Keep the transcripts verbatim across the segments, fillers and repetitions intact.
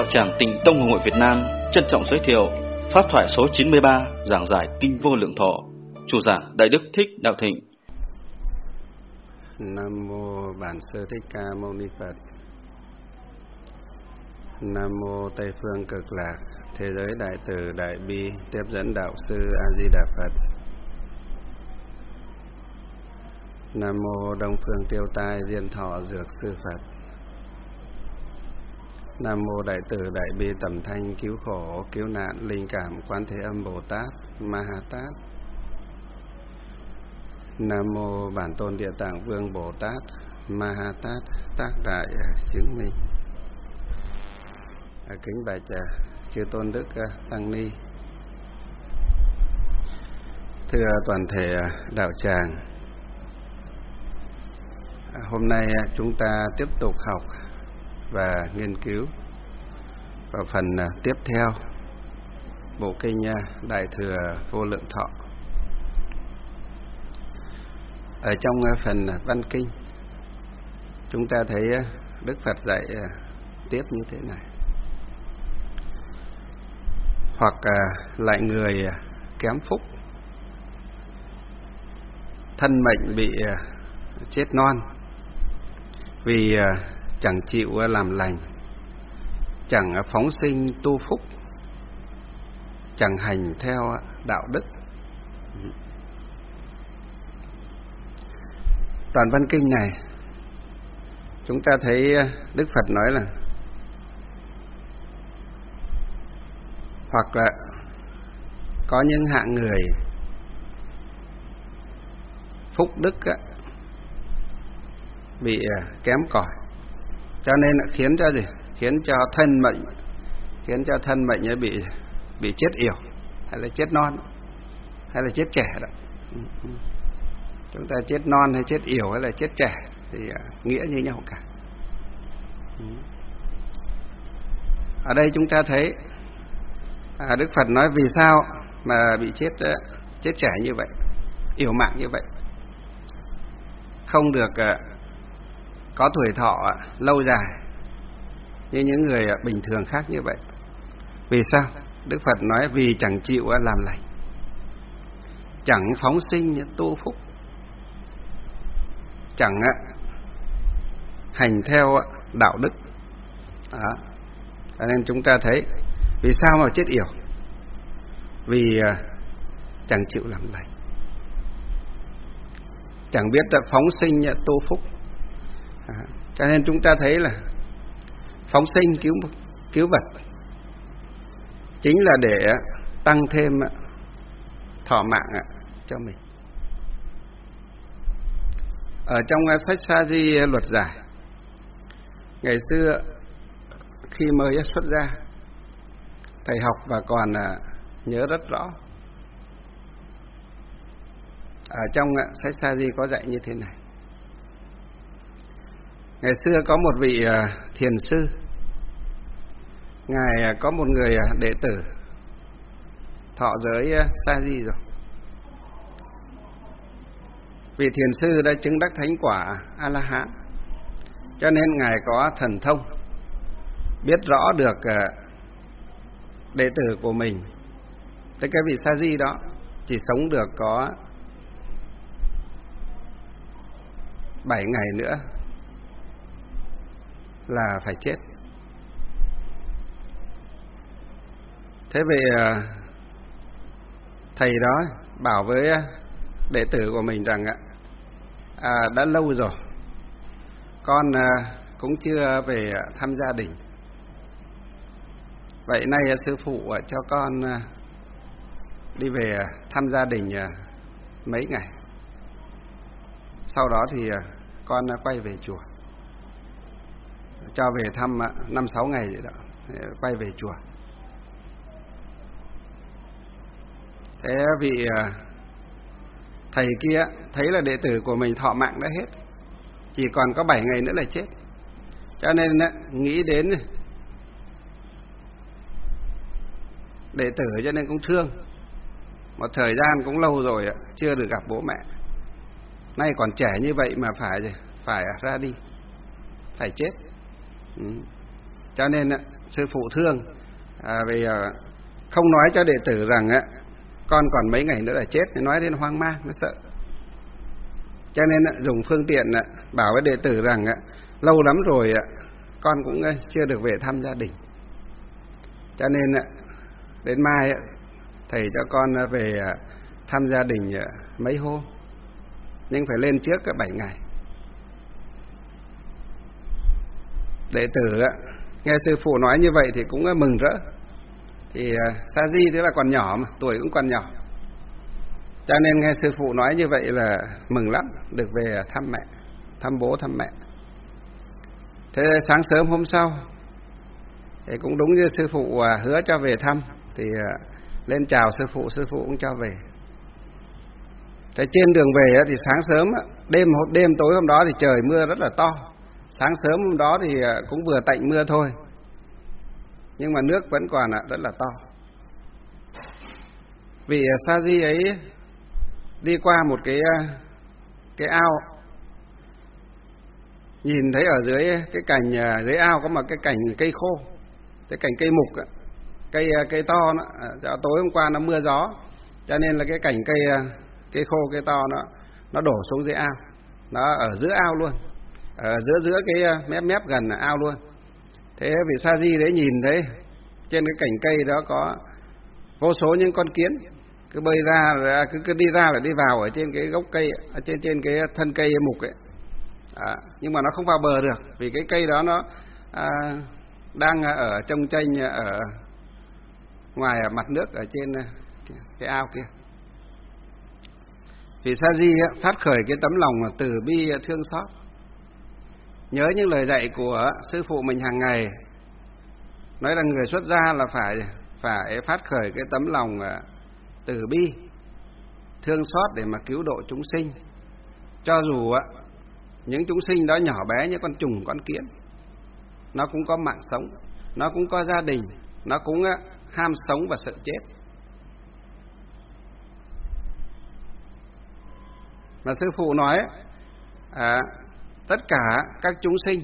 tràng Tịnh Tông Hội Việt Nam trân trọng giới thiệu pháp thoại số chín mươi ba, giảng giải Kinh Vô Lượng Thọ, chủ giảng Đại Đức Thích Đạo Thịnh. Nam mô Bản Sư Thích Ca Mâu Ni Phật. Nam mô Tây Phương Cực Lạc Thế Giới Đại Từ Đại Bi Tiếp Dẫn Đạo Sư A Di Đà Phật. Nam mô Đông Phương Tiêu Tai Diên Thọ Dược Sư Phật. Nam mô Đại Từ Đại Bi Tầm Thanh Cứu Khổ Cứu Nạn Linh Cảm Quán Thế Âm Bồ Tát Ma Ha Tát. Nam mô Bản Tôn Địa Tạng Vương Bồ Tát Ma Ha Tát Tác Đại Chứng Minh. Kính bạch chư tôn đức tăng ni, thưa toàn thể đạo tràng, hôm nay chúng ta tiếp tục học và nghiên cứu vào phần tiếp theo bộ kinh Đại Thừa Vô Lượng Thọ. Ở trong phần văn kinh, chúng ta thấy Đức Phật dạy tiếp như thế này: hoặc lại người kém phúc, thân mệnh bị chết non vì chẳng chịu làm lành, chẳng phóng sinh tu phúc, chẳng hành theo đạo đức. Đoạn văn kinh này chúng ta thấy Đức Phật nói là hoặc là có những hạng người phúc đức bị kém cỏi, cho nên là khiến cho gì? Khiến cho thân mệnh, khiến cho thân mệnh bị bị chết yểu, hay là chết non, hay là chết trẻ đó. Chúng ta chết non hay chết yểu hay là chết trẻ thì nghĩa như nhau cả. Ở đây chúng ta thấy à, Đức Phật nói vì sao mà bị chết chết trẻ như vậy, yểu mạng như vậy, không được uh, có tuổi thọ uh, lâu dài như những người uh, bình thường khác như vậy. Vì sao? Đức Phật nói vì chẳng chịu uh, làm lành, chẳng phóng sinh tu phúc, chẳng uh, hành theo uh, đạo đức. Đó. Cho nên chúng ta thấy vì sao mà chết yểu? Vì uh, chẳng chịu làm lành, chẳng biết uh, phóng sinh uh, tu phúc. À, cho nên chúng ta thấy là phóng sinh cứu cứu vật chính là để uh, tăng thêm uh, thọ mạng uh, cho mình. Ở trong uh, sách Sa Di Luật Giải, ngày xưa khi mới xuất gia, thầy học và còn uh, nhớ rất rõ. Ở trong uh, sách Sa Di có dạy như thế này: ngày xưa có một vị uh, thiền sư, ngài uh, có một người uh, đệ tử thọ giới uh, Sa Di rồi. Vị thiền sư đã chứng đắc thánh quả A La Hán, cho nên ngài có thần thông, biết rõ được uh, đệ tử của mình, tức cái vị Sa Di đó chỉ sống được có bảy ngày nữa là phải chết. Thế vì thầy đó bảo với đệ tử của mình rằng à, đã lâu rồi con cũng chưa về thăm gia đình, vậy nay sư phụ cho con đi về thăm gia đình mấy ngày, sau đó thì con quay về chùa, cho về thăm năm sáu ngày vậy đó, quay về chùa. Thế vị thầy kia thấy là đệ tử của mình thọ mạng đã hết, chỉ còn có bảy ngày nữa là chết, cho nên nghĩ đến đệ tử, cho nên cũng thương. Một thời gian cũng lâu rồi chưa được gặp bố mẹ, nay còn trẻ như vậy mà phải phải ra đi, phải chết. Ừ. Cho nên sư phụ thương, à, vì à, không nói cho đệ tử rằng á con còn mấy ngày nữa là chết, thì nói thế nó hoang mang, nó sợ. Cho nên á, dùng phương tiện á, bảo với đệ tử rằng á, lâu lắm rồi á, con cũng á, chưa được về thăm gia đình. Cho nên á, đến mai á, thầy cho con về thăm gia đình á, mấy hôm, nhưng phải lên trước cả bảy ngày. Đệ tử á, nghe sư phụ nói như vậy thì cũng mừng rỡ. Thì Sa Di tức là còn nhỏ mà, tuổi cũng còn nhỏ, cho nên nghe sư phụ nói như vậy là mừng lắm, được về thăm mẹ, thăm bố thăm mẹ. Thế sáng sớm hôm sau thì cũng đúng như sư phụ hứa cho về thăm, thì lên chào sư phụ, sư phụ cũng cho về. Thế trên đường về thì sáng sớm, đêm đêm tối hôm đó thì trời mưa rất là to. Sáng sớm hôm đó thì cũng vừa tạnh mưa thôi, nhưng mà nước vẫn còn rất là to. Vì Sa Di ấy đi qua một cái cái ao, nhìn thấy ở dưới cái cành dưới ao có một cái cành cây khô, cái cành cây mục, cây cây to nó, tối hôm qua nó mưa gió, cho nên là cái cành cây cây khô cây to nó nó đổ xuống dưới ao, nó ở giữa ao luôn, ở giữa giữa cái mép mép gần ao luôn. Thế vị Sa Di đấy nhìn thấy trên cái cành cây đó có vô số những con kiến cứ bơi ra, cứ cứ đi ra là đi vào ở trên cái gốc cây, ở trên trên cái thân cây mục ấy. À, nhưng mà nó không vào bờ được, vì cái cây đó nó à, đang ở trong chênh ở ngoài mặt nước ở trên cái ao kia. Vì Sa Di phát khởi cái tấm lòng từ bi thương xót, nhớ những lời dạy của sư phụ mình hàng ngày, nói là người xuất gia là phải phải phát khởi cái tấm lòng từ bi thương xót để mà cứu độ chúng sinh, cho dù những chúng sinh đó nhỏ bé như con trùng con kiến, nó cũng có mạng sống, nó cũng có gia đình, nó cũng ham sống và sợ chết. Mà sư phụ nói à, tất cả các chúng sinh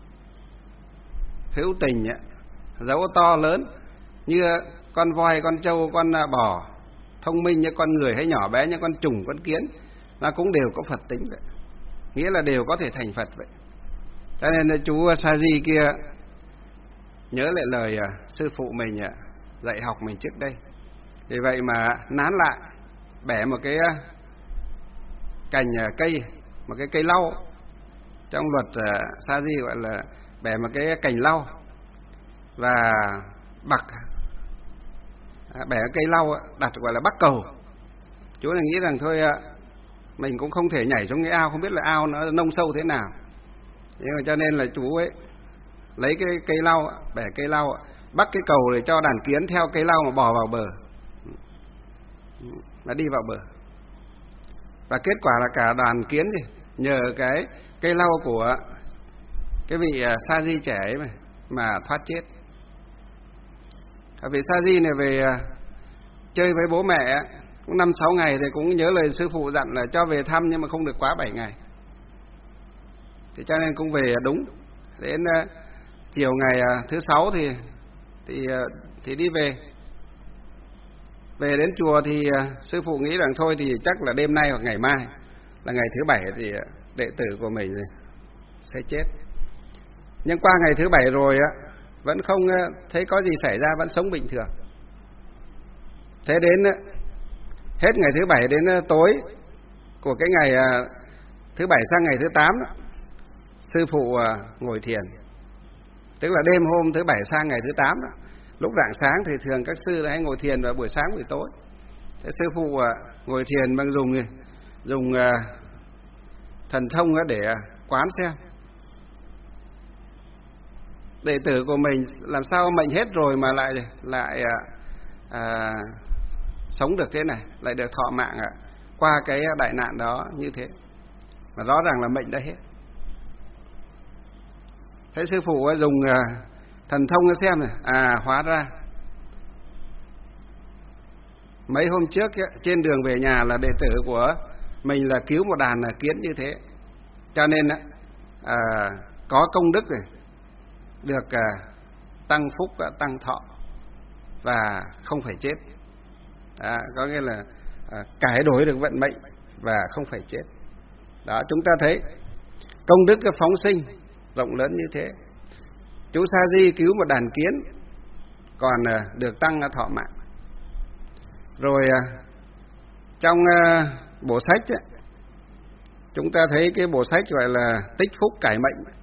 hữu tình, dẫu to lớn như con voi, con trâu, con bò, thông minh như con người hay nhỏ bé như con trùng, con kiến, nó cũng đều có Phật tính vậy, nghĩa là đều có thể thành Phật vậy. Cho nên là chú Sa Di kia nhớ lại lời sư phụ mình dạy học mình trước đây, vì vậy mà nán lại bẻ một cái cành cây, một cái cây lau. Trong luật Sa Di gọi là bẻ một cái cành lau và bạc, bẻ cây lau đặt gọi là bắc cầu. Chú là nghĩ rằng thôi mình cũng không thể nhảy xuống cái ao, không biết là ao nó nông sâu thế nào, nhưng mà cho nên là chú ấy lấy cái cây lau, bẻ cây lau, bắt cái cầu để cho đàn kiến theo cây lau mà bò vào bờ, và đi vào bờ. Và kết quả là cả đàn kiến gì nhờ cái cây lau của cái vị Sa Di trẻ ấy mà, mà thoát chết. Vị Sa Di này về chơi với bố mẹ cũng năm sáu ngày thì cũng nhớ lời sư phụ dặn là cho về thăm, nhưng mà không được quá bảy ngày. Thì cho nên cũng về đúng. Đến uh, chiều ngày uh, thứ sáu thì thì uh, thì đi về. Về đến chùa thì uh, sư phụ nghĩ rằng thôi thì chắc là đêm nay hoặc ngày mai là ngày thứ bảy thì uh, đệ tử của mình sẽ chết. Nhưng qua ngày thứ bảy rồi uh, vẫn không uh, thấy có gì xảy ra, vẫn sống bình thường. Thế đến uh, hết ngày thứ bảy đến uh, tối của cái ngày uh, thứ bảy sang ngày thứ tám đó, sư phụ uh, ngồi thiền. Tức là đêm hôm thứ bảy sang ngày thứ tám đó, lúc rạng sáng thì thường các sư hay ngồi thiền vào buổi sáng buổi tối. Thế sư phụ uh, ngồi thiền bằng dùng dùng uh, thần thông để uh, quán xem đệ tử của mình làm sao mệnh hết rồi mà lại lại uh, uh, sống được thế này, lại được thọ mạng uh, qua cái đại nạn đó như thế, mà rõ ràng là mệnh đã hết. Thế sư phụ uh, dùng uh, thần thông xem này, à hóa ra mấy hôm trước trên đường về nhà là đệ tử của mình là cứu một đàn kiến như thế, cho nên à, có công đức này, được à, tăng phúc, tăng thọ và không phải chết. Đó, có nghĩa là à, cải đổi được vận mệnh và không phải chết. Đó, chúng ta thấy công đức phóng sinh rộng lớn như thế. Chú Sa Di cứu một đàn kiến còn à, được tăng thọ mạng. Rồi à, trong à, bộ sách ấy, chúng ta thấy cái bộ sách gọi là Tích Phúc Cải Mệnh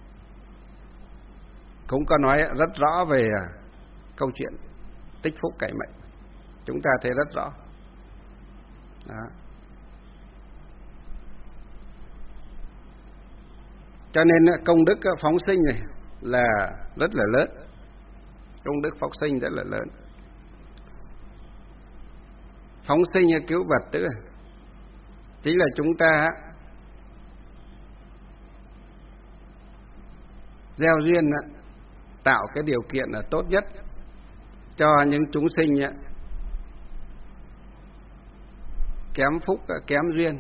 cũng có nói rất rõ về à, câu chuyện tích phúc cải mệnh. Chúng ta thấy rất rõ. Đó. Cho nên công đức phóng sinh này là rất là lớn. Công đức phóng sinh rất là lớn. Phóng sinh cứu vật tức là chính là chúng ta gieo duyên, tạo cái điều kiện là tốt nhất cho những chúng sinh kém phúc, kém duyên,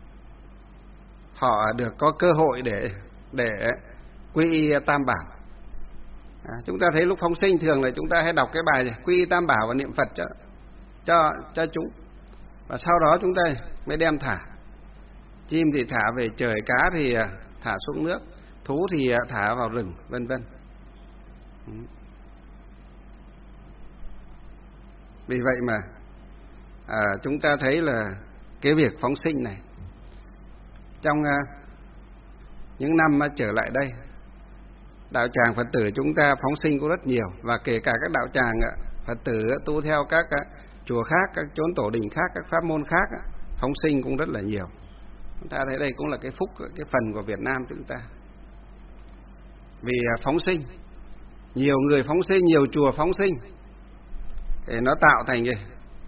họ được có cơ hội để để quy y Tam Bảo. À, chúng ta thấy lúc phóng sinh thường là chúng ta hay đọc cái bài này, quy y Tam Bảo và niệm Phật cho cho cho chúng, và sau đó chúng ta mới đem thả. Chim thì thả về trời, cá thì thả xuống nước, thú thì thả vào rừng, vân vân. Vì vậy mà à, chúng ta thấy là cái việc phóng sinh này trong à, những năm à, trở lại đây, đạo tràng Phật tử chúng ta phóng sinh cũng rất nhiều, và kể cả các đạo tràng à, Phật tử à, tu theo các à, chùa khác, các chốn tổ đình khác, các pháp môn khác à, phóng sinh cũng rất là nhiều. Chúng ta thấy đây cũng là cái phúc, cái phần của Việt Nam chúng ta. Vì à, phóng sinh, nhiều người phóng sinh, nhiều chùa phóng sinh, để nó tạo thành cái,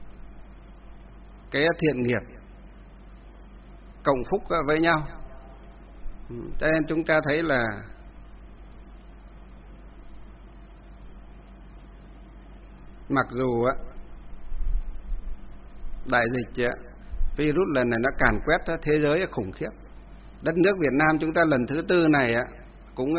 cái thiện nghiệp cộng phúc với nhau. Cho nên chúng ta thấy là mặc dù đại dịch virus lần này nó càn quét thế giới khủng khiếp, đất nước Việt Nam chúng ta lần thứ tư này cũng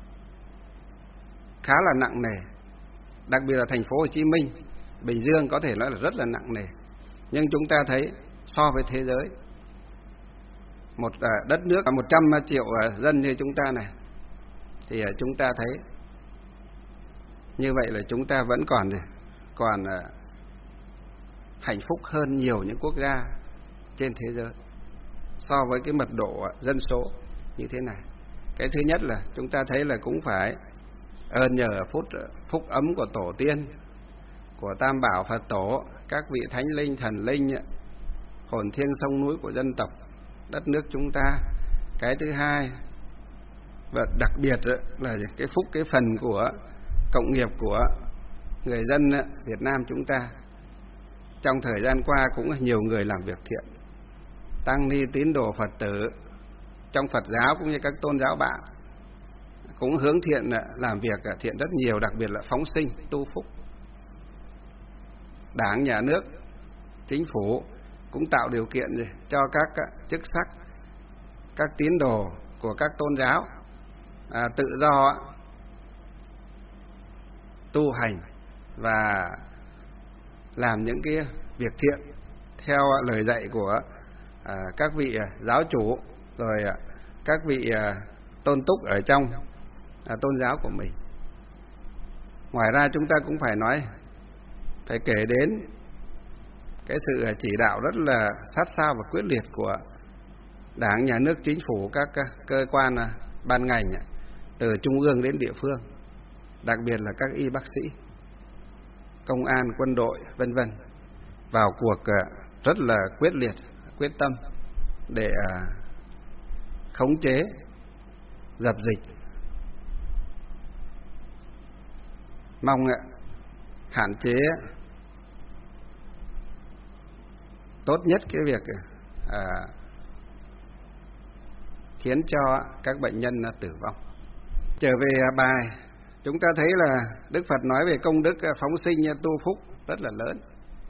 khá là nặng nề, đặc biệt là thành phố Hồ Chí Minh, Bình Dương có thể nói là rất là nặng nề. Nhưng chúng ta thấy so với thế giới, một đất nước một trăm triệu dân như chúng ta này, thì chúng ta thấy như vậy là chúng ta vẫn còn còn hạnh phúc hơn nhiều những quốc gia trên thế giới so với cái mật độ dân số như thế này. Cái thứ nhất là chúng ta thấy là cũng phải ơn nhờ phúc phúc ấm của tổ tiên, của Tam Bảo Phật Tổ, các vị thánh linh, thần linh, hồn thiêng sông núi của dân tộc đất nước chúng ta. Cái thứ hai và đặc biệt là cái phúc, cái phần của cộng nghiệp của người dân Việt Nam chúng ta. Trong thời gian qua cũng nhiều người làm việc thiện, tăng ni tín đồ Phật tử trong Phật giáo cũng như các tôn giáo bạn cũng hướng thiện làm việc thiện rất nhiều, đặc biệt là phóng sinh tu phúc. Đảng, nhà nước, chính phủ cũng tạo điều kiện cho các chức sắc, các tín đồ của các tôn giáo à, tự do tu hành và làm những cái việc thiện theo lời dạy của à, các vị giáo chủ, rồi à, các vị à, tôn túc ở trong à, tôn giáo của mình. Ngoài ra chúng ta cũng phải nói, phải kể đến cái sự chỉ đạo rất là sát sao và quyết liệt của Đảng, nhà nước, chính phủ, các cơ quan ban ngành từ trung ương đến địa phương, đặc biệt là các y bác sĩ, công an, quân đội, vân vân vào cuộc rất là quyết liệt, quyết tâm để khống chế, dập dịch. Mong hạn chế tốt nhất cái việc à, khiến cho các bệnh nhân tử vong. Trở về bài, chúng ta thấy là Đức Phật nói về công đức phóng sinh tu phúc rất là lớn.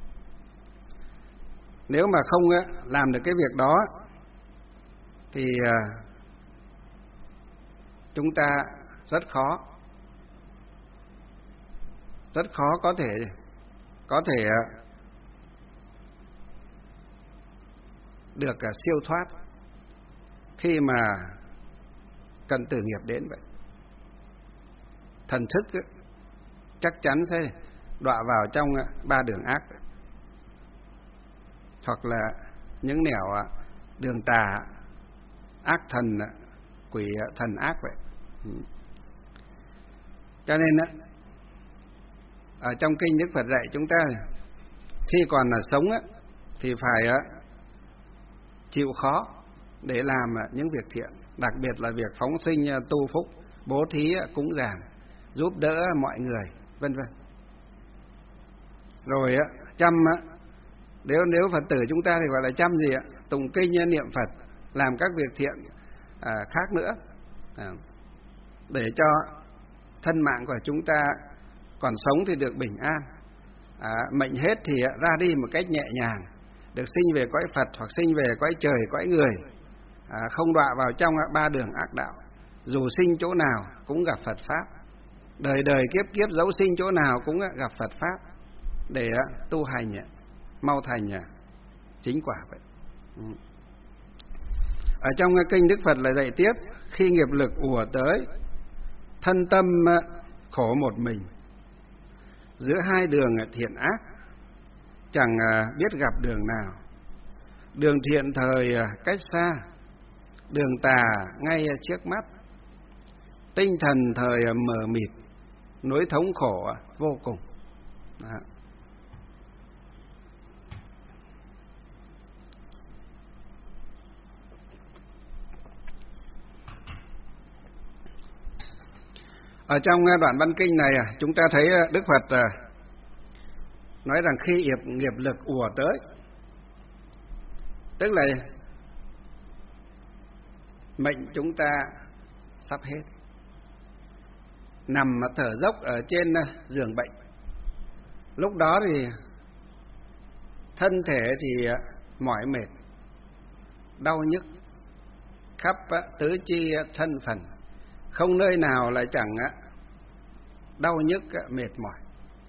Nếu mà không làm được cái việc đó thì chúng ta rất khó rất khó có thể có thể được siêu thoát khi mà cần tử nghiệp đến vậy. Thần thức ấy, chắc chắn sẽ đọa vào trong ba đường ác, hoặc là những nẻo đường tà, ác thần, quỷ thần ác vậy. Cho nên ở trong kinh Đức Phật dạy chúng ta khi còn là sống thì phải chịu khó để làm những việc thiện, đặc biệt là việc phóng sinh tu phúc, bố thí cúng dường, giúp đỡ mọi người, vân vân. Rồi chăm, nếu nếu Phật tử chúng ta thì gọi là chăm gì ạ? Tụng kinh, niệm Phật, làm các việc thiện à, khác nữa, à, để cho thân mạng của chúng ta còn sống thì được bình an, à, mệnh hết thì ra đi một cách nhẹ nhàng, được sinh về cõi Phật hoặc sinh về cõi trời, cõi người, à, không đọa vào trong ba đường ác đạo. Dù sinh chỗ nào cũng gặp Phật pháp, đời đời kiếp kiếp dấu sinh chỗ nào cũng gặp Phật pháp, để tu hành mau thành chính quả vậy. Ở trong kinh Đức Phật lại dạy tiếp, khi nghiệp lực ùa tới, thân tâm khổ một mình, giữa hai đường thiện ác, chẳng biết gặp đường nào. Đường thiện thời cách xa, đường tà ngay trước mắt, tinh thần thời mờ mịt, nỗi thống khổ vô cùng. Đó. Ở trong đoạn văn kinh này chúng ta thấy Đức Phật nói rằng khi nghiệp, nghiệp lực ùa tới, tức là mệnh chúng ta sắp hết, nằm thở dốc ở trên giường bệnh. Lúc đó thì thân thể thì mỏi mệt, đau nhức khắp tứ chi thân phần, không nơi nào lại chẳng đau nhức mệt mỏi.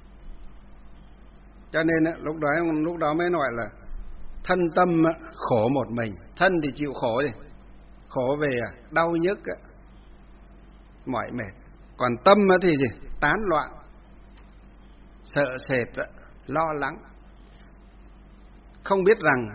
Cho nên lúc đó lúc đó mới nói là thân tâm khổ một mình. Thân thì chịu khổ đi, khổ về đau nhức mỏi mệt, còn tâm thì gì? Tán loạn, sợ sệt, lo lắng, không biết rằng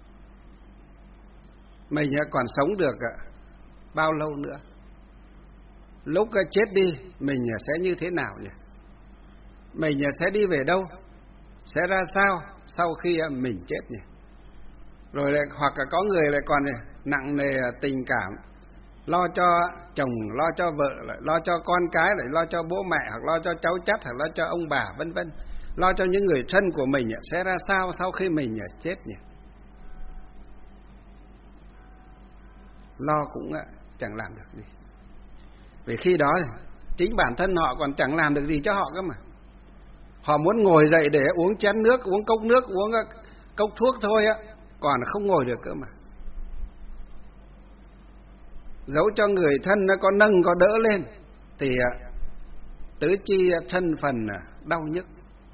mình còn sống được bao lâu nữa, lúc chết đi mình sẽ như thế nào nhỉ? Mình sẽ đi về đâu? Sẽ ra sao sau khi mình chết nhỉ? Rồi lại hoặc là có người lại còn nặng nề tình cảm, lo cho chồng, lo cho vợ, lại lo cho con cái, lại lo cho bố mẹ, hoặc lo cho cháu chắt, hoặc lo cho ông bà, vân vân, lo cho những người thân của mình sẽ ra sao sau khi mình chết nhỉ? Lo cũng chẳng làm được gì, vì khi đó chính bản thân họ còn chẳng làm được gì cho họ cơ mà. Họ muốn ngồi dậy để uống chén nước, uống cốc nước, uống cốc thuốc thôi á, còn không ngồi được cơ mà. Dẫu cho người thân nó có nâng có đỡ lên thì tứ chi thân phần đau nhức,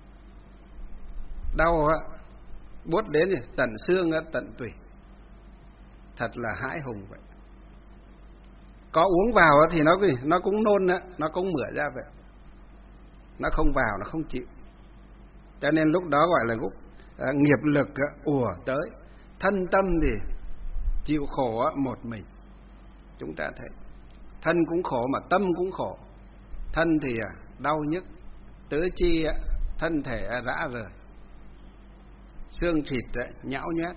đau buốt đến tận xương tận tủy, thật là hãi hùng vậy. Có uống vào thì nó nó cũng nôn, nó cũng mửa ra vậy, nó không vào, nó không chịu. Cho nên lúc đó gọi là lúc nghiệp lực ùa tới, thân tâm thì chịu khổ một mình. Chúng ta thấy thân cũng khổ mà tâm cũng khổ. Thân thì đau nhức, tứ chi thân thể rã rời, xương thịt nhão nhét,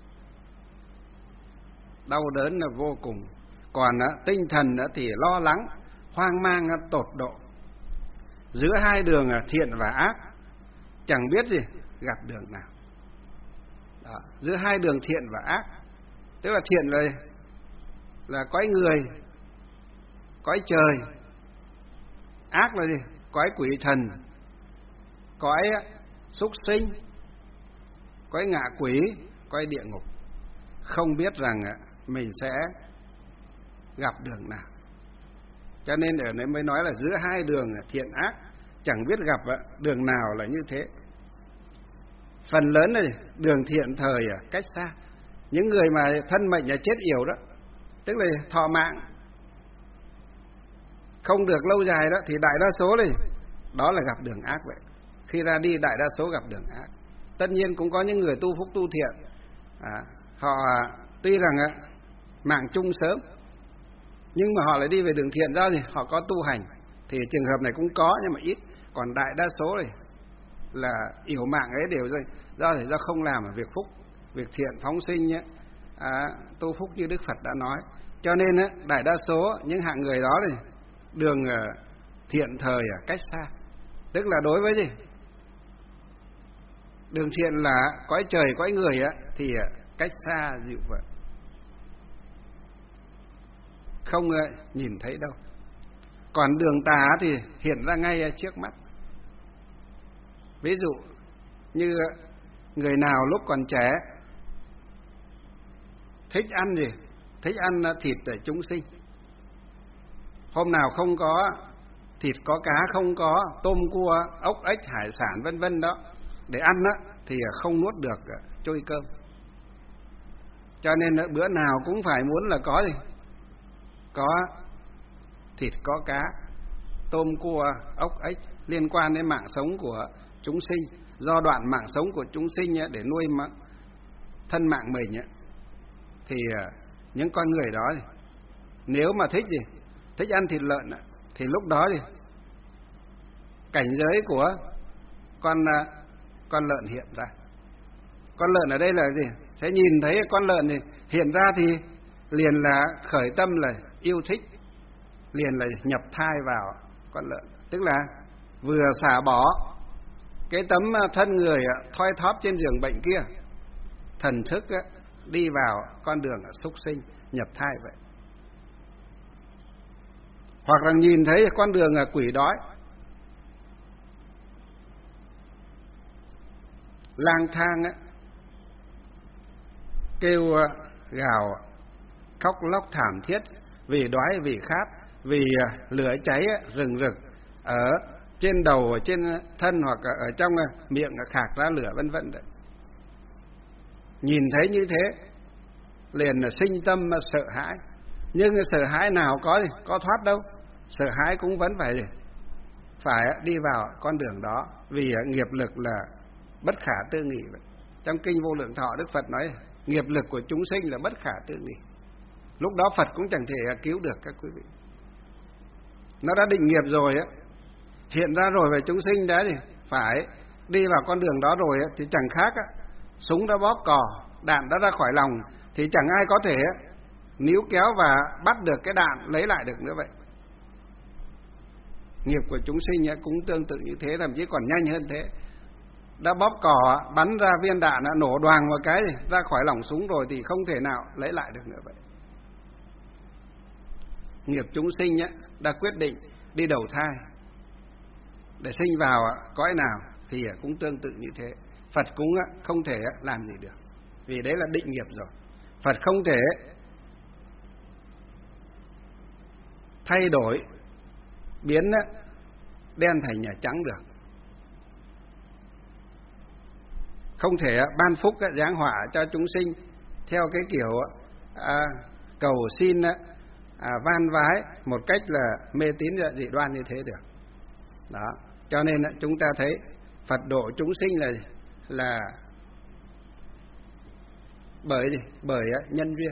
đau đớn là vô cùng. Còn tinh thần thì lo lắng, hoang mang tột độ, giữa hai đường thiện và ác, chẳng biết gì gặp đường nào. Đó, giữa hai đường thiện và ác, tức là thiện là là cõi người, cõi trời, ác là gì? Cõi quỷ thần, cõi súc sinh, cõi ngạ quỷ, cõi địa ngục. Không biết rằng mình sẽ gặp đường nào. Cho nên ở đây mới nói là giữa hai đường thiện ác, chẳng biết gặp đường nào là như thế. Phần lớn là đường thiện thời cách xa. Những người mà thân mệnh là chết yểu đó, tức là thọ mạng không được lâu dài đó, thì đại đa số này đó là gặp đường ác vậy. Khi ra đi đại đa số gặp đường ác. Tất nhiên cũng có những người tu phúc tu thiện, à, họ tuy rằng á, mạng chung sớm, nhưng mà họ lại đi về đường thiện, do gì? Họ có tu hành. Thì trường hợp này cũng có nhưng mà ít. Còn đại đa số này là yểu mạng ấy đều do do, do không làm ở việc phúc, việc thiện phóng sinh nhé, à, tu phúc như Đức Phật đã nói. Cho nên á, đại đa số những hạng người đó này đường thiện thời ở cách xa. Tức là đối với gì? Đường thiện là cõi trời cõi người á, thì cách xa dịu vậy, không nhìn thấy đâu. Còn đường tà thì hiện ra ngay trước mắt. Ví dụ như người nào lúc còn trẻ thích ăn gì? Thích ăn thịt để chúng sinh. Hôm nào không có thịt, có cá, không có tôm cua ốc ếch hải sản vân vân đó để ăn đó, thì không nuốt được trôi cơm. Cho nên bữa nào cũng phải muốn là có gì? Có thịt, có cá, tôm cua ốc ếch liên quan đến mạng sống của chúng sinh. Do đoạn mạng sống của chúng sinh để nuôi thân mạng mình, thì những con người đó nếu mà thích gì? Thích ăn thịt lợn thì lúc đó thì cảnh giới của con con lợn hiện ra. Con lợn ở đây là gì? Sẽ nhìn thấy con lợn thì hiện ra thì liền là khởi tâm là yêu thích, liền là nhập thai vào con lợn. Tức là vừa xả bỏ cái tấm thân người thoi thóp trên giường bệnh kia, thần thức đi vào con đường súc sinh nhập thai vậy. Hoặc là nhìn thấy con đường quỷ đói lang thang á, kêu gào khóc lóc thảm thiết vì đói, vì khát, vì lửa cháy rừng rực ở trên đầu, ở trên thân, hoặc ở trong miệng khạc ra lửa vân vân đấy. Nhìn thấy như thế liền sinh tâm sợ hãi. Nhưng sợ hãi nào có gì? Có thoát đâu. Sợ hãi cũng vẫn phải phải đi vào con đường đó, vì nghiệp lực là bất khả tư nghị vậy. Trong kinh Vô Lượng Thọ, Đức Phật nói nghiệp lực của chúng sinh là bất khả tư nghị. Lúc đó Phật cũng chẳng thể cứu được các quý vị. Nó đã định nghiệp rồi á, hiện ra rồi về chúng sinh đấy, thì phải đi vào con đường đó rồi á, thì chẳng khác á, súng đã bóp cò, đạn đã ra khỏi lòng, thì chẳng ai có thể níu kéo và bắt được cái đạn lấy lại được nữa vậy. Nghiệp của chúng sinh cũng tương tự như thế, thậm chí còn nhanh hơn thế. Đã bóp cò, bắn ra viên đạn, nổ đoàng một cái ra khỏi lỏng súng rồi thì không thể nào lấy lại được nữa vậy. Nghiệp chúng sinh đã quyết định đi đầu thai để sinh vào cõi nào thì cũng tương tự như thế. Phật cũng không thể làm gì được, vì đấy là định nghiệp rồi. Phật không thể thay đổi, biến đen thành nhà trắng được. Không thể ban phúc giáng họa cho chúng sinh theo cái kiểu à, cầu xin à, van vái một cách là mê tín dị đoan như thế được. Đó, cho nên chúng ta thấy Phật độ chúng sinh là là bởi gì? Bởi nhân duyên.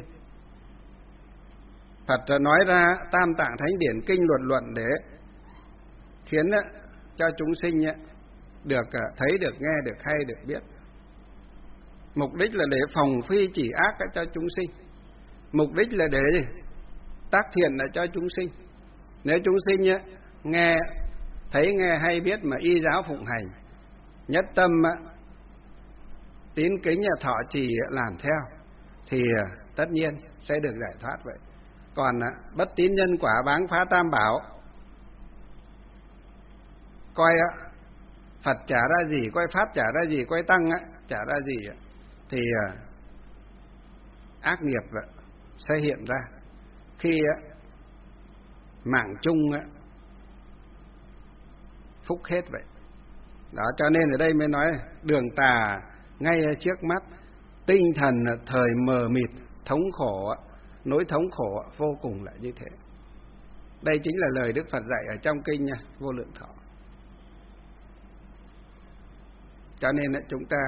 Phật nói ra Tam Tạng Thánh Điển kinh luật luận để khiến cho chúng sinh được thấy, được nghe, được hay, được biết. Mục đích là để phòng phi chỉ ác cho chúng sinh. Mục đích là để tác thiện là cho chúng sinh. Nếu chúng sinh nghe thấy, nghe hay biết mà y giáo phụng hành, nhất tâm tín kính thọ trì làm theo, thì tất nhiên sẽ được giải thoát vậy. Còn bất tín nhân quả báng phá tam bảo, coi Phật trả ra gì, coi Pháp trả ra gì, coi Tăng trả ra gì, thì ác nghiệp sẽ hiện ra. Khi mạng chung phúc hết vậy. Đó, cho nên ở đây mới nói đường tà ngay trước mắt, tinh thần thời mờ mịt, thống khổ, nỗi thống khổ vô cùng là như thế. Đây chính là lời Đức Phật dạy ở trong kinh nha, Vô Lượng Thọ. Cho nên chúng ta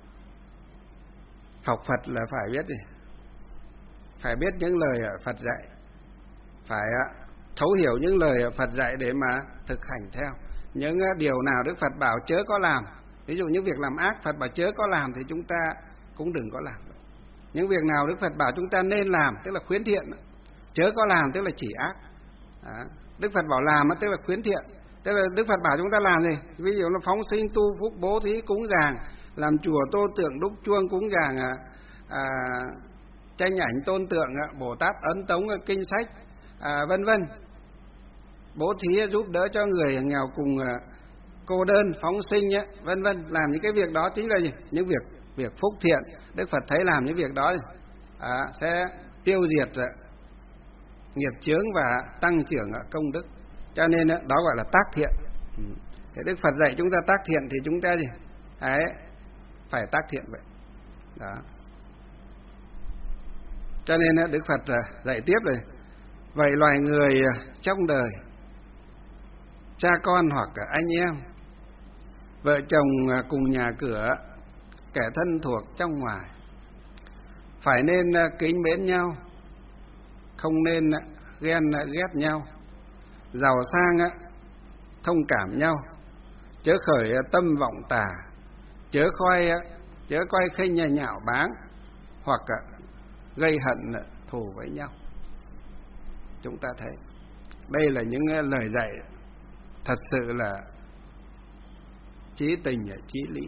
học Phật là phải biết gì? Phải biết những lời Phật dạy, phải thấu hiểu những lời Phật dạy để mà thực hành theo. Những điều nào Đức Phật bảo chớ có làm, ví dụ những việc làm ác Phật bảo chớ có làm thì chúng ta cũng đừng có làm. Những việc nào Đức Phật bảo chúng ta nên làm, tức là khuyến thiện, chớ có làm tức là chỉ ác. Đó. Đức Phật bảo làm tức là khuyến thiện, tức là Đức Phật bảo chúng ta làm gì? Ví dụ là phóng sinh, tu phúc, bố thí, cúng dường, làm chùa, tô tượng, đúc chuông, cúng dường, à, à, tranh ảnh, tôn tượng, Bồ Tát, ấn tống, kinh sách, à, vân vân. Bố thí giúp đỡ cho người nghèo cùng cô đơn, phóng sinh, vân vân. Làm những cái việc đó chính là gì? Những việc việc phúc thiện. Đức Phật thấy làm những việc đó à, sẽ tiêu diệt nghiệp chướng và tăng trưởng công đức. Cho nên đó gọi là tác thiện. Thế Đức Phật dạy chúng ta tác thiện thì chúng ta gì? Đấy, phải tác thiện vậy. Đó. Cho nên Đức Phật dạy tiếp rồi. Vậy loài người trong đời, cha con hoặc anh em, vợ chồng cùng nhà cửa, kẻ thân thuộc trong ngoài, phải nên kính mến nhau, không nên ghen ghét nhau, giàu sang thông cảm nhau, chớ khởi tâm vọng tà, chớ coi chớ coi khinh nhạo báng, hoặc gây hận thù với nhau. Chúng ta thấy đây là những lời dạy thật sự là chí tình và chí lý.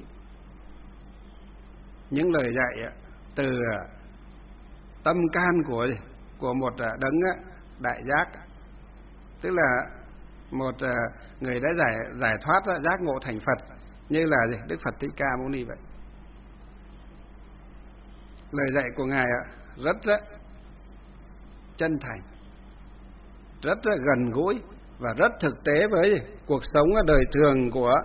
Những lời dạy từ tâm can của của một đấng đại giác, tức là một người đã giải giải thoát giác ngộ thành Phật, như là gì? Đức Phật Thích Ca Mâu Ni vậy. Lời dạy của ngài rất rất chân thành, rất là gần gũi và rất thực tế với cuộc sống đời thường của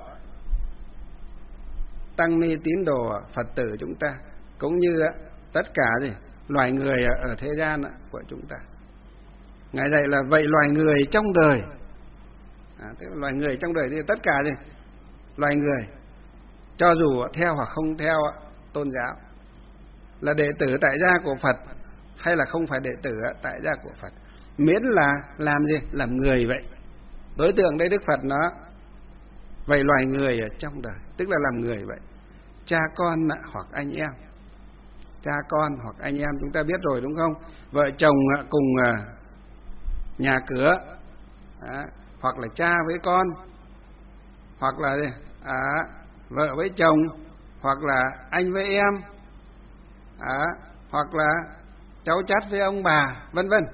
tăng ni tín đồ Phật tử chúng ta, cũng như tất cả gì loài người ở thế gian của chúng ta. Ngài dạy là vậy loài người trong đời, à, tức là loài người trong đời thì tất cả gì loài người, cho dù theo hoặc không theo tôn giáo, là đệ tử tại gia của Phật hay là không phải đệ tử tại gia của Phật, miễn là làm gì? Làm người vậy. Đối tượng đây Đức Phật nó vậy loài người ở trong đời, tức là làm người vậy. Cha con hoặc anh em, cha con hoặc anh em chúng ta biết rồi đúng không? Vợ chồng cùng nhà cửa, à, hoặc là cha với con, hoặc là à, vợ với chồng, hoặc là anh với em, à, hoặc là cháu chắt với ông bà, vân vân.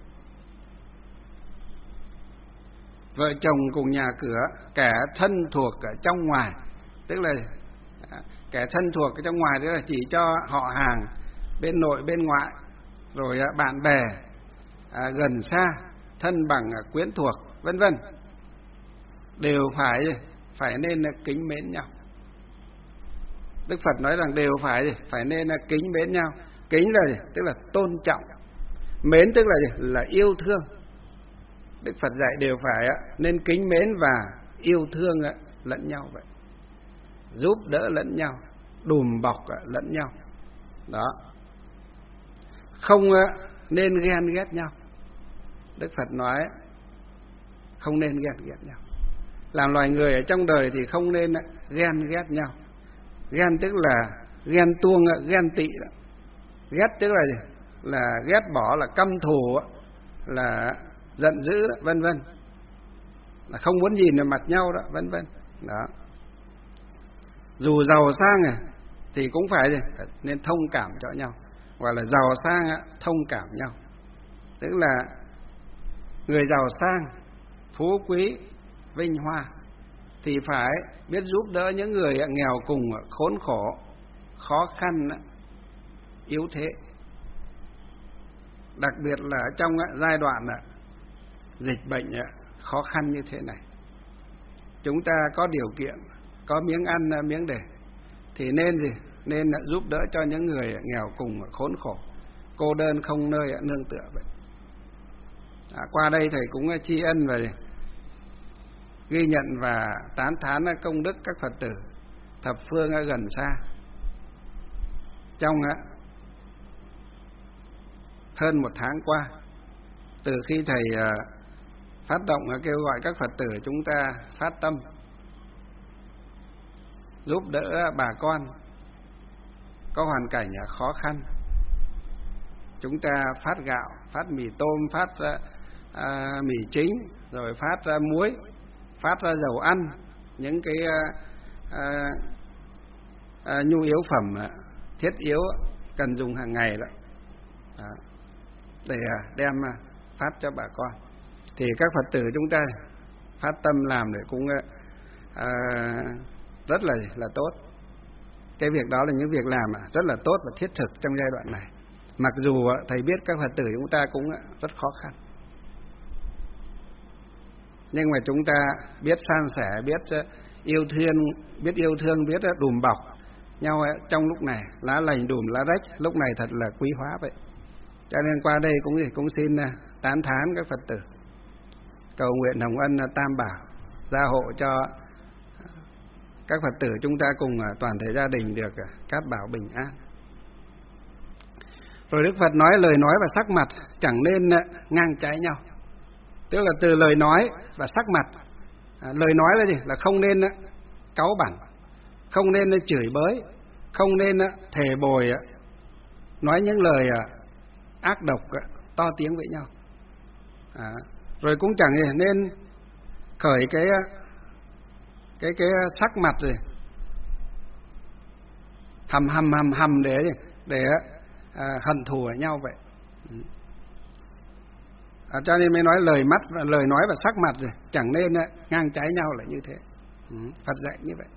Vợ chồng cùng nhà cửa, kẻ thân thuộc ở trong ngoài, tức là kẻ thân thuộc ở trong ngoài tức là chỉ cho họ hàng bên nội bên ngoại, rồi bạn bè à, gần xa, thân bằng quyến thuộc, vân vân, đều phải phải nên kính mến nhau. Đức Phật nói rằng đều phải phải nên kính mến nhau. Kính là gì? Tức là tôn trọng, mến tức là gì? Là yêu thương. Đức Phật dạy đều phải nên kính mến và yêu thương lẫn nhau vậy, giúp đỡ lẫn nhau, đùm bọc lẫn nhau. Đó, không nên ghen ghét nhau. Đức Phật nói không nên ghen ghét nhau. Làm loài người ở trong đời thì không nên ghen ghét nhau. Ghen tức là ghen tuông, ghen tị. Ghét tức là gì? Là ghét bỏ, là căm thù, là giận dữ, vân vân, là không muốn nhìn vào mặt nhau đó, vân vân. Đó. Dù giàu sang thì cũng phải gì? Nên thông cảm cho nhau, gọi là giàu sang thông cảm nhau. Tức là người giàu sang, phú quý, vinh hoa thì phải biết giúp đỡ những người nghèo cùng, khốn khổ, khó khăn, yếu thế. Đặc biệt là trong giai đoạn dịch bệnh khó khăn như thế này. chúng ta có điều kiện, có miếng ăn miếng để, thì nên gì? Nên giúp đỡ cho những người nghèo cùng khốn khổ, cô đơn không nơi nương tựa vậy. À, qua đây thầy cũng tri ân và ghi nhận và tán thán công đức các Phật tử thập phương gần xa. Trong hơn một tháng qua, từ khi thầy phát động kêu gọi các Phật tử chúng ta phát tâm giúp đỡ bà con có hoàn cảnh khó khăn, chúng ta phát gạo, phát mì tôm, phát à, mì chính, rồi phát ra muối, phát ra dầu ăn, những cái à, à, nhu yếu phẩm thiết yếu cần dùng hàng ngày đó, đó để đem phát cho bà con. Thì các Phật tử chúng ta phát tâm làm để cũng à, rất là là tốt. Cái việc đó là những việc làm rất là tốt và thiết thực trong giai đoạn này. Mặc dù thầy biết các Phật tử chúng ta cũng rất khó khăn, nhưng mà chúng ta biết san sẻ, biết yêu thương, biết yêu thương, biết đùm bọc nhau trong lúc này, lá lành đùm lá rách, lúc này thật là quý hóa vậy. Cho nên qua đây cũng cũng xin tán thán các Phật tử, cầu nguyện hồng ân Tam Bảo gia hộ cho các Phật tử chúng ta cùng toàn thể gia đình được cát bảo bình an. Rồi Đức Phật nói lời nói và sắc mặt chẳng nên ngang trái nhau. Tức là từ lời nói và sắc mặt. À, lời nói là gì? Là không nên cáu bẳn, không nên chửi bới, không nên thề bồi, nói những lời ác độc to tiếng với nhau. À, rồi cũng chẳng nên khởi cái cái cái sắc mặt rồi hầm hầm hầm hầm để để à, hận thù ở nhau vậy. À, cho nên mới nói lời mắt và lời nói và sắc mặt rồi chẳng nên ngang trái nhau là như thế. Ừ, Phật dạy như vậy.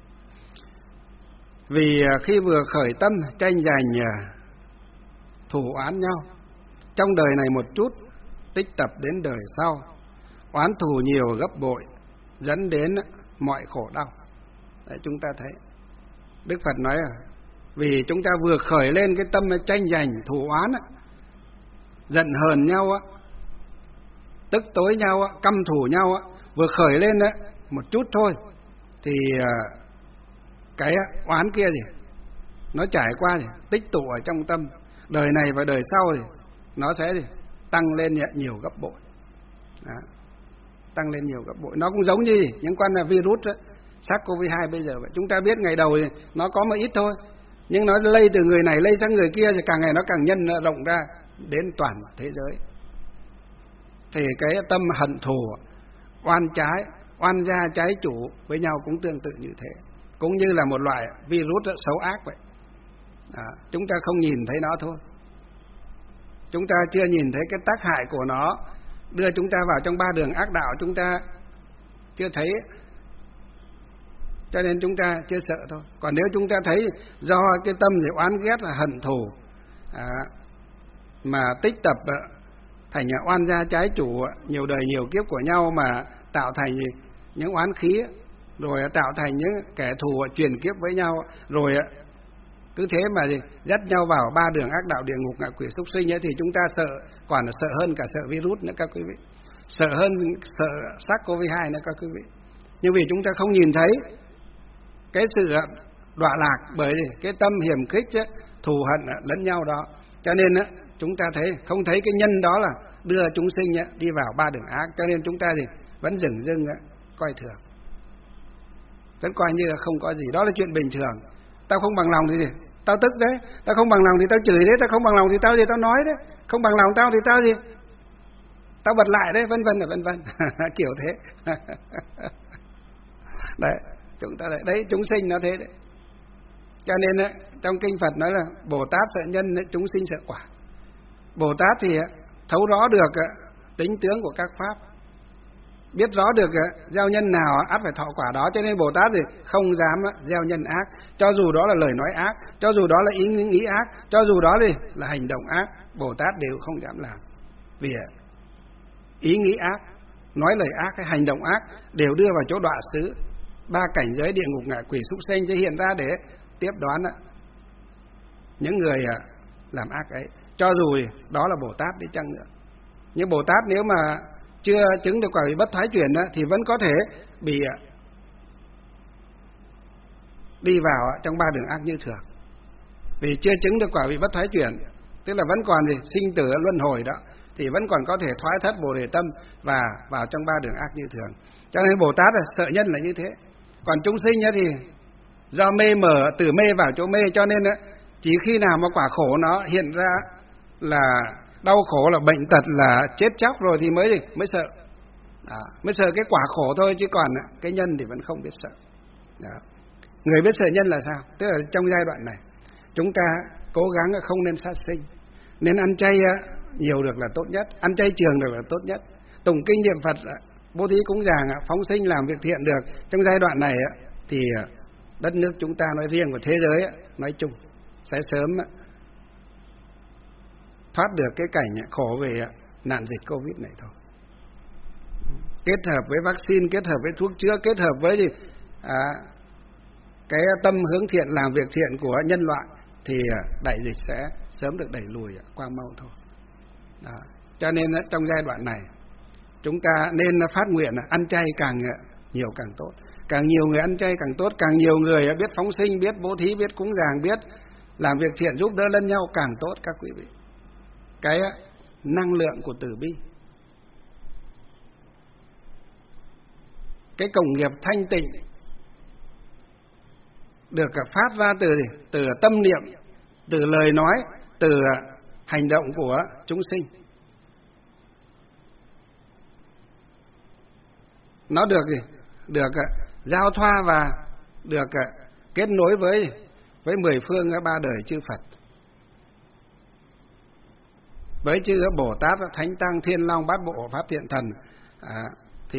Vì khi vừa khởi tâm tranh giành thù oán nhau, trong đời này một chút, tích tập đến đời sau, oán thù nhiều gấp bội, dẫn đến mọi khổ đau. Đấy, chúng ta thấy Đức Phật nói là vì chúng ta vừa khởi lên cái tâm tranh giành thù oán, giận hờn nhau, tức tối nhau, căm thù nhau, vừa khởi lên một chút thôi thì cái oán kia gì nó trải qua gì tích tụ ở trong tâm, đời này và đời sau thì nó sẽ gì tăng lên nhiều gấp bội. Đó, tăng lên nhiều gấp bội. Nó cũng giống như những con là virus đó, SARS-cô vê hai bây giờ vậy. Chúng ta biết ngày đầu thì nó có một ít thôi, nhưng nó lây từ người này lây sang người kia thì càng ngày nó càng nhân rộng ra đến toàn thế giới. Thì cái tâm hận thù, oan trái, oan gia trái chủ với nhau cũng tương tự như thế, cũng như là một loại virus xấu ác vậy. À, chúng ta không nhìn thấy nó thôi, chúng ta chưa nhìn thấy cái tác hại của nó đưa chúng ta vào trong ba đường ác đạo, chúng ta chưa thấy, cho nên chúng ta chưa sợ thôi. Còn nếu chúng ta thấy do cái tâm thì oán ghét là hận thù à, mà tích tập thành oan gia trái chủ nhiều đời nhiều kiếp của nhau, mà tạo thành những oán khí, rồi tạo thành những kẻ thù truyền kiếp với nhau, rồi cứ thế mà gì dắt nhau vào ba đường ác đạo, địa ngục, ngạ quỷ, súc sinh ấy, thì chúng ta sợ, còn là sợ hơn cả sợ virus nữa các quý vị, sợ hơn sợ SARS-cô vê hai nữa các quý vị. Nhưng vì chúng ta không nhìn thấy cái sự đọa lạc bởi cái tâm hiềm khích ấy, thù hận lẫn nhau đó, cho nên ấy, chúng ta thấy không thấy cái nhân đó là đưa chúng sinh ấy, đi vào ba đường ác, cho nên chúng ta thì vẫn dửng dưng ấy, coi thường, vẫn coi như là không có gì, đó là chuyện bình thường. Tao không bằng lòng thì gì? Tao tức đấy, tao không bằng lòng thì tao chửi đấy, tao không bằng lòng thì tao gì tao nói đấy, không bằng lòng tao thì tao gì? Tao bật lại đấy, vân vân và vân vân, kiểu thế. Đấy, chúng ta đấy, đấy chúng sinh nó thế đấy. Cho nên đấy, trong kinh Phật nói là Bồ Tát sợ nhân, chúng sinh sợ quả. Bồ Tát thì thấu rõ được tính tướng của các pháp, biết rõ được gieo nhân nào ắt phải thọ quả đó, cho nên Bồ Tát thì không dám gieo nhân ác, cho dù đó là lời nói ác, cho dù đó là ý nghĩ ác, cho dù đó thì là hành động ác, Bồ Tát đều không dám làm. Vì ý nghĩ ác, nói lời ác, hay hành động ác đều đưa vào chỗ đọa xứ, ba cảnh giới địa ngục ngạ quỷ súc sinh sẽ hiện ra để tiếp đón những người làm ác ấy. Cho dù đó là Bồ Tát đi chăng nữa, nhưng Bồ Tát nếu mà chưa chứng được quả vị bất thoái chuyển thì vẫn có thể bị đi vào trong ba đường ác như thường. Vì chưa chứng được quả vị bất thoái chuyển, tức là vẫn còn gì sinh tử luân hồi đó, thì vẫn còn có thể thoái thất Bồ Đề tâm và vào trong ba đường ác như thường. Cho nên Bồ Tát là sợ nhân là như thế. Còn chúng sinh thì do mê mở, từ mê vào chỗ mê, cho nên chỉ khi nào mà quả khổ nó hiện ra là đau khổ, là bệnh tật, là chết chóc rồi thì mới gì mới sợ. Đó, mới sợ cái quả khổ thôi, chứ còn cái nhân thì vẫn không biết sợ. Đó. Người biết sợ nhân là sao? Tức là trong giai đoạn này chúng ta cố gắng không nên sát sinh, nên ăn chay nhiều được là tốt nhất, ăn chay trường được là tốt nhất, tụng kinh niệm Phật, bố thí cúng dường, phóng sinh làm việc thiện được. Trong giai đoạn này thì đất nước chúng ta nói riêng và thế giới nói chung sẽ sớm thoát được cái cảnh khổ về nạn dịch Covid này thôi. Kết hợp với vaccine, kết hợp với thuốc chữa, kết hợp với gì à, cái tâm hướng thiện, làm việc thiện của nhân loại, thì đại dịch sẽ sớm được đẩy lùi qua mau thôi. Đó. Cho nên trong giai đoạn này chúng ta nên phát nguyện ăn chay càng nhiều càng tốt, càng nhiều người ăn chay càng tốt, càng nhiều người biết phóng sinh, biết bố thí, biết cúng dường, biết làm việc thiện giúp đỡ lẫn nhau càng tốt các quý vị. Cái năng lượng của từ bi, cái cộng nghiệp thanh tịnh được phát ra từ từ tâm niệm, từ lời nói, từ hành động của chúng sinh, nó được được giao thoa và được kết nối với với mười phương ba đời chư Phật, với chư Bồ Tát, Thánh Tăng, Thiên Long, Bát Bộ, Pháp Thiện Thần, à, thì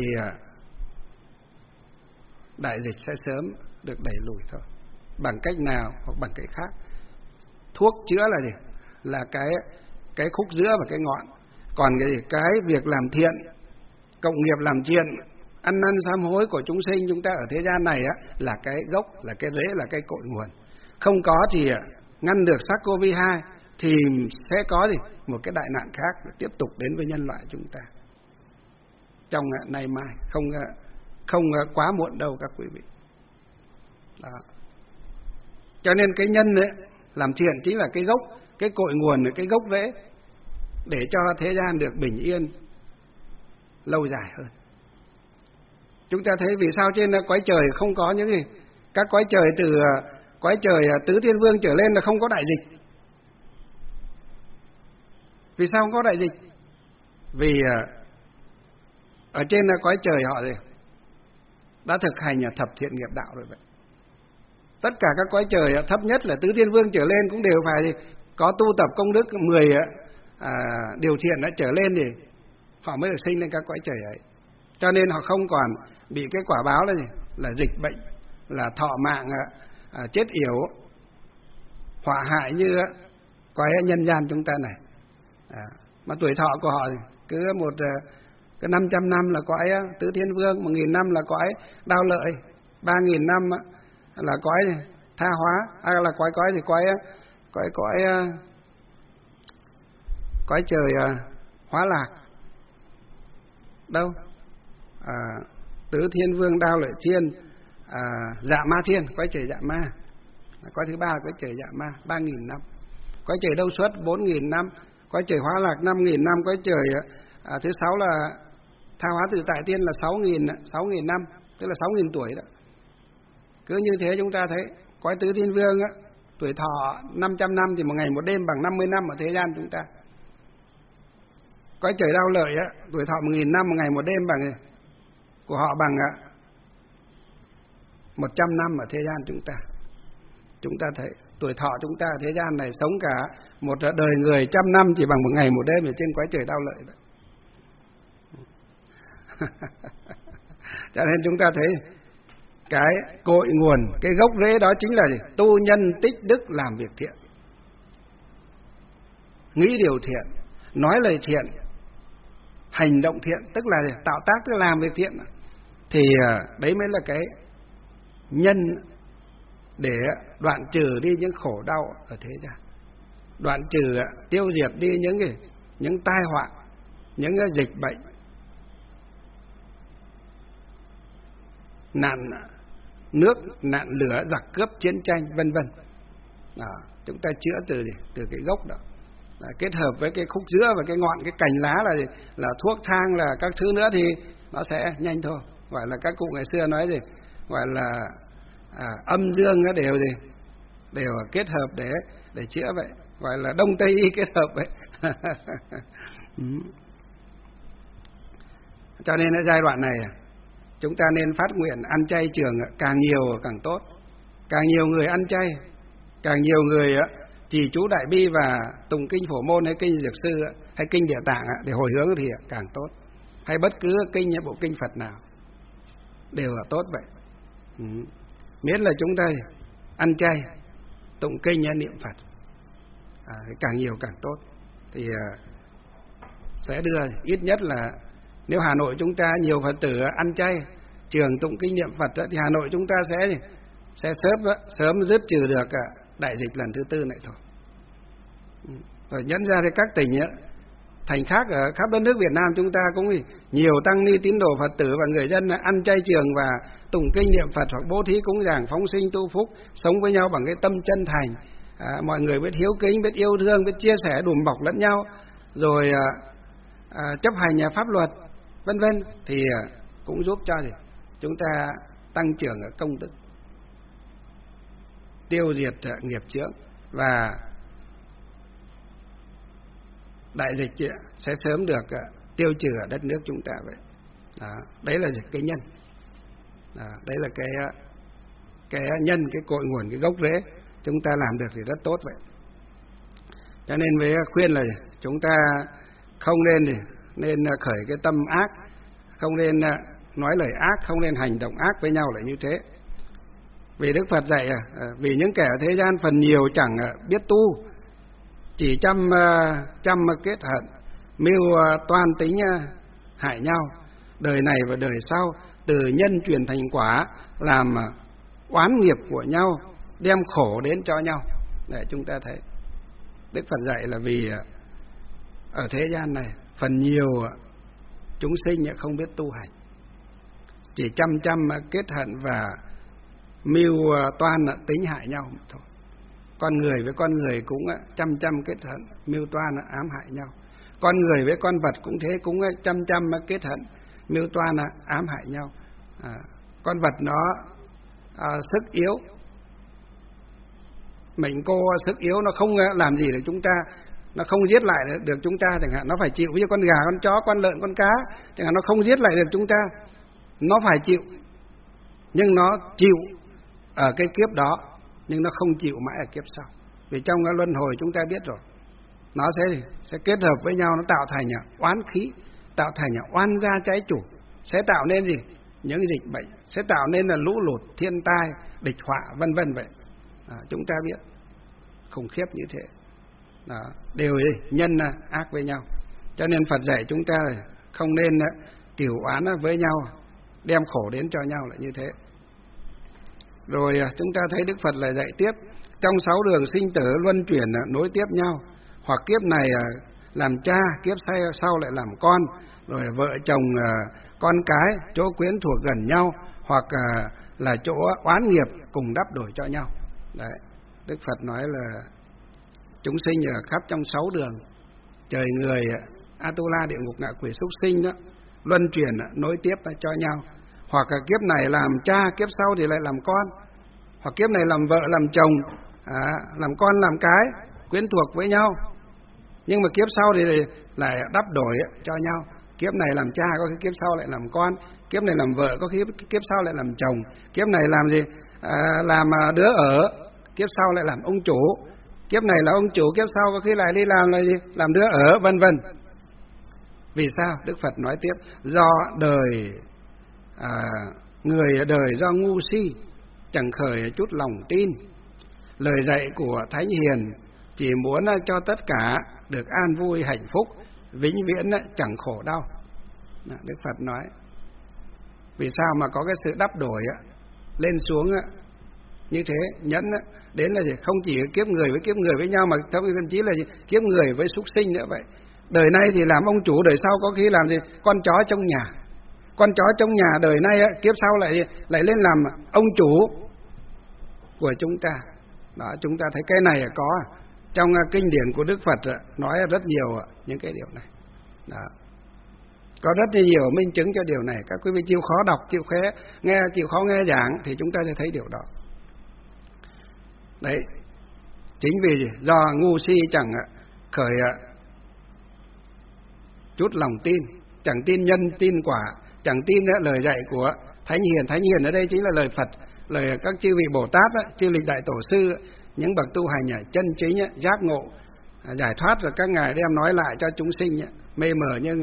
đại dịch sẽ sớm được đẩy lùi thôi, bằng cách nào hoặc bằng cách khác. Thuốc chữa là gì? Là cái cái khúc giữa và cái ngọn. Còn cái gì? Cái việc làm thiện, cộng nghiệp làm thiện, ăn năn sám hối của chúng sinh chúng ta ở thế gian này á, là cái gốc, là cái rễ, là cái cội nguồn. Không có thì ngăn được SARS-xê o vê hai thì sẽ có gì? Một cái đại nạn khác tiếp tục đến với nhân loại chúng ta trong nay mai, không không quá muộn đâu các quý vị. Đó. Cho nên cái nhân ấy, làm thiện chính là cái gốc, cái cội nguồn, cái gốc rễ để cho thế gian được bình yên lâu dài hơn. Chúng ta thấy vì sao trên cõi trời không có những gì? Các cõi trời từ cõi trời tứ thiên vương trở lên là không có đại dịch. Vì sao không có đại dịch? Vì ở trên cõi trời họ gì? Đã thực hành thập thiện nghiệp đạo rồi vậy. Tất cả các cõi trời thấp nhất là tứ thiên vương trở lên cũng đều phải có tu tập công đức mười à, điều thiện đã trở lên thì họ mới được sinh lên các cõi trời ấy. Cho nên họ không còn bị cái quả báo là gì? Là dịch bệnh, là thọ mạng à, chết yểu, họa hại như cõi nhân gian chúng ta này. À, mà tuổi thọ của họ cứ một cái năm trăm năm là cõi tứ thiên vương, một nghìn năm là cõi đao lợi, ba nghìn năm là cõi tha hóa, à, là cõi cõi thì cõi cõi cõi cõi trời hóa lạc. Đâu? À, tứ thiên vương, đao lợi thiên, à, dạ ma thiên, cõi trời dạ ma. Cõi thứ ba là cõi trời dạ ma, ba nghìn năm. Cõi trời đâu xuất bốn nghìn năm, cõi trời hóa lạc năm nghìn năm, cõi trời à, thứ sáu là tha hóa tự tại tiên là sáu nghìn, sáu nghìn năm, tức là sáu nghìn tuổi đó. Cứ như thế chúng ta thấy cõi tứ thiên vương á, tuổi thọ năm trăm năm thì một ngày một đêm bằng năm mươi năm ở thế gian chúng ta. Cõi trời đao lợi á, tuổi thọ một nghìn năm, một ngày một đêm bằng của họ bằng một trăm năm ở thế gian chúng ta. Chúng ta thấy tuổi thọ chúng ta ở thế gian này sống cả một đời người trăm năm chỉ bằng một ngày một đêm ở trên cõi trời đao lợi vậy. Cho nên chúng ta thấy cái cội nguồn, cái gốc rễ đó chính là gì? Tu nhân tích đức làm việc thiện, nghĩ điều thiện, nói lời thiện, hành động thiện, tức là tạo tác, tức là làm việc thiện, thì đấy mới là cái nhân để đoạn trừ đi những khổ đau ở thế gian, đoạn trừ tiêu diệt đi những cái những tai họa, những cái dịch bệnh, nạn nước, nạn lửa, giặc cướp, chiến tranh, vân vân. À, chúng ta chữa từ từ cái gốc đó, à, kết hợp với cái khúc giữa và cái ngọn, cái cành lá là gì? Là thuốc thang, là các thứ nữa thì nó sẽ nhanh thôi. Gọi là các cụ ngày xưa nói gì? Gọi là à, âm dương nó đều gì? Đều kết hợp để để chữa vậy. Gọi là đông tây y kết hợp vậy. Cho nên ở giai đoạn này chúng ta nên phát nguyện ăn chay trường càng nhiều càng tốt. Càng nhiều người ăn chay, càng nhiều người trì chú đại bi và tụng kinh Phổ Môn hay kinh Dược Sư hay kinh Địa Tạng để hồi hướng thì càng tốt. Hay bất cứ kinh bộ kinh Phật nào đều là tốt vậy. Ừ. Miễn là chúng ta ăn chay, tụng kinh niệm Phật, à, càng nhiều càng tốt. Thì à, sẽ đưa ít nhất là nếu Hà Nội chúng ta nhiều Phật tử ăn chay, trường tụng kinh niệm Phật thì Hà Nội chúng ta sẽ sẽ sớm sớm dứt trừ được đại dịch lần thứ tư này thôi. Rồi nhấn ra thì các tỉnh thành khác ở khắp đất nước Việt Nam chúng ta cũng nhiều tăng ni tín đồ Phật tử và người dân ăn chay trường và tụng kinh niệm Phật hoặc bố thí cúng dường phóng sinh tu phúc, sống với nhau bằng cái tâm chân thành. À, mọi người biết hiếu kính, biết yêu thương, biết chia sẻ đùm bọc lẫn nhau, rồi à, à, chấp hành nhà pháp luật, vân vân, thì à, cũng giúp cho gì chúng ta tăng trưởng ở công đức, tiêu diệt à, nghiệp chướng, và đại dịch à, sẽ sớm được à, tiêu trừ ở đất nước chúng ta vậy. Đó, đấy là cái nhân, đó, đấy là cái cái nhân, cái cội nguồn, cái gốc rễ. Chúng ta làm được thì rất tốt vậy. Cho nên với khuyên là chúng ta không nên thì nên khởi cái tâm ác, không nên nói lời ác, không nên hành động ác với nhau là như thế. Vì Đức Phật dạy vì những kẻ thế gian phần nhiều chẳng biết tu, chỉ chăm chăm kết hận, mưu toan tính hại nhau, đời này và đời sau từ nhân truyền thành quả, làm oán nghiệp của nhau, đem khổ đến cho nhau. Để chúng ta thấy Đức Phật dạy là vì ở thế gian này phần nhiều chúng sinh không biết tu hành, chỉ chăm chăm kết hận và mưu toan tính hại nhau mà thôi. Con người với con người cũng chăm chăm kết hận, mưu toan ám hại nhau. Con người với con vật cũng thế, cũng chăm chăm kết hận, mưu toan ám hại nhau. À, con vật nó à, sức yếu, mình cô sức yếu, nó không làm gì được chúng ta, nó không giết lại được chúng ta chẳng hạn. Nó phải chịu, ví dụ con gà, con chó, con lợn, con cá chẳng hạn, nó không giết lại được chúng ta, nó phải chịu. Nhưng nó chịu ở cái kiếp đó, nhưng nó không chịu mãi ở kiếp sau. Vì trong cái luân hồi chúng ta biết rồi, nó sẽ sẽ kết hợp với nhau, nó tạo thành oán khí, tạo thành oan gia trái chủ, sẽ tạo nên gì? Những dịch bệnh, sẽ tạo nên là lũ lụt, thiên tai, địch họa, vân vân vậy. À, chúng ta biết khủng khiếp như thế. Đó, đều gì? Nhân ác với nhau. Cho nên Phật dạy chúng ta không nên cửu oán với nhau, đem khổ đến cho nhau là như thế. Rồi chúng ta thấy Đức Phật lại dạy tiếp, trong sáu đường sinh tử luân chuyển nối tiếp nhau, hoặc kiếp này làm cha, kiếp sau lại làm con, rồi vợ chồng con cái chỗ quyến thuộc gần nhau, hoặc là chỗ oán nghiệp cùng đắp đổi cho nhau. Đấy, Đức Phật nói là chúng sinh ở khắp trong sáu đường, trời người, Atula, địa ngục, ngạ quỷ, súc sinh đó, luân chuyển nối tiếp cho nhau. Hoặc là kiếp này làm cha, kiếp sau thì lại làm con, hoặc kiếp này làm vợ, làm chồng, à, làm con, làm cái, quyến thuộc với nhau. Nhưng mà kiếp sau thì lại đắp đổi cho nhau. Kiếp này làm cha, có khi kiếp sau lại làm con, kiếp này làm vợ, có khi kiếp sau lại làm chồng, kiếp này làm gì? À, làm đứa ở, kiếp sau lại làm ông chủ, kiếp này là ông chủ, kiếp sau có khi lại đi làm là gì? Làm đứa ở, vân vân. Vì sao? Đức Phật nói tiếp, do đời à, người đời do ngu si, chẳng khởi chút lòng tin. Lời dạy của Thánh Hiền chỉ muốn cho tất cả được an vui hạnh phúc, vĩnh viễn chẳng khổ đau. Đức Phật nói, vì sao mà có cái sự đắp đổi lên xuống như thế, nhẫn đến là không chỉ kiếp người với kiếp người với nhau mà thậm chí là kiếp người với súc sinh nữa vậy. Đời nay thì làm ông chủ, đời sau có khi làm gì con chó trong nhà. Con chó trong nhà đời nay kiếp sau lại lại lên làm ông chủ của chúng ta. Đó, chúng ta thấy cái này có trong kinh điển của Đức Phật nói rất nhiều những cái điều này. Đó. Có rất nhiều minh chứng cho điều này. Các quý vị chịu khó đọc, chịu khó nghe, chịu khó nghe giảng thì chúng ta sẽ thấy điều đó. Đấy, chính vì gì? Do ngu si chẳng khởi chút lòng tin, chẳng tin nhân tin quả, chẳng tin lời dạy của Thánh Hiền. Thánh Hiền ở đây chính là lời Phật, lời các chư vị Bồ Tát, chư lịch đại tổ sư, những bậc tu hành chân chính, giác ngộ, giải thoát, rồi các ngài đem nói lại cho chúng sinh mê mờ, nhưng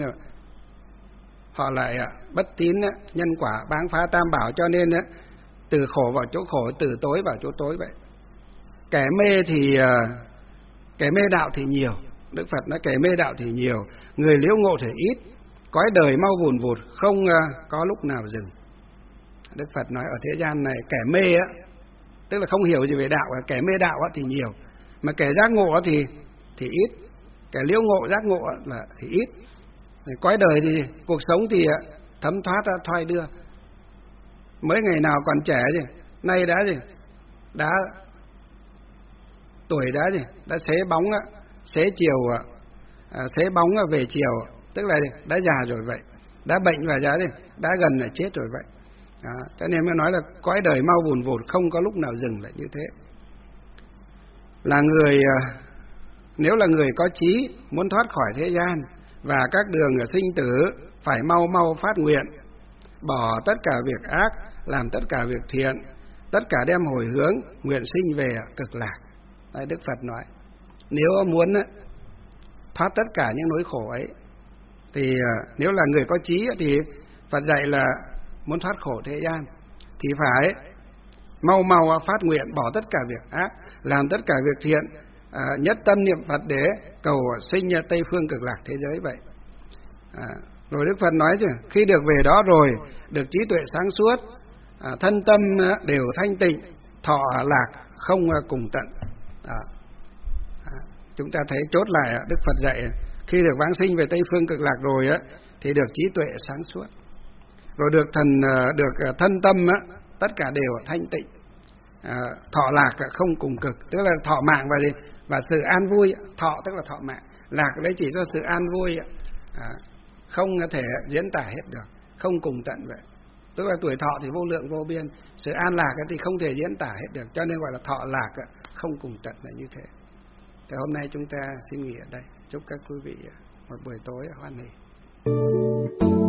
họ lại bất tín nhân quả, báng phá tam bảo, cho nên từ khổ vào chỗ khổ, từ tối vào chỗ tối vậy. Kẻ mê thì kẻ mê đạo thì nhiều. Đức Phật nói kẻ mê đạo thì nhiều, người liễu ngộ thì ít, cõi đời mau vùn vụt, không có lúc nào dừng. Đức Phật nói ở thế gian này kẻ mê á, tức là không hiểu gì về đạo, kẻ mê đạo á thì nhiều, mà kẻ giác ngộ thì thì ít, kẻ liễu ngộ giác ngộ là thì ít. Cõi đời thì cuộc sống thì thấm thoát thoai đưa. Mới ngày nào còn trẻ gì, nay đã gì, đã tuổi đã gì, đã xế bóng á, xế chiều, à, xế bóng về chiều, tức là đã già rồi vậy, đã bệnh và già gì, đã gần là chết rồi vậy. Đó, cho nên mới nói là cõi đời mau vùn vụt, không có lúc nào dừng lại như thế. Là người, nếu là người có trí, muốn thoát khỏi thế gian và các đường sinh tử, phải mau mau phát nguyện, bỏ tất cả việc ác, làm tất cả việc thiện, tất cả đem hồi hướng, nguyện sinh về cực lạc. Đấy, Đức Phật nói, nếu muốn thoát tất cả những nỗi khổ ấy, thì nếu là người có trí thì Phật dạy là muốn thoát khổ thế gian thì phải mau mau phát nguyện, bỏ tất cả việc ác, làm tất cả việc thiện, à, nhất tâm niệm Phật để cầu sinh Tây phương cực lạc thế giới vậy. À, rồi Đức Phật nói chứ, khi được về đó rồi, được trí tuệ sáng suốt, à, thân tâm đều thanh tịnh, thọ lạc không cùng tận. À, à, chúng ta thấy chốt lại Đức Phật dạy khi được vãng sinh về Tây phương cực lạc rồi á, thì được trí tuệ sáng suốt, rồi được thần được thân tâm á, tất cả đều thanh tịnh, à, thọ lạc không cùng cực, tức là thọ mạng và gì và sự an vui. Thọ tức là thọ mạng, lạc đấy chỉ cho sự an vui, à, không thể diễn tả hết được, không cùng tận vậy. Tức là tuổi thọ thì vô lượng vô biên, sự an lạc thì không thể diễn tả hết được, cho nên gọi là thọ lạc không cùng tận là như thế. Thì hôm nay chúng ta xin nghỉ ở đây. Chúc các quý vị một buổi tối hoan hỷ.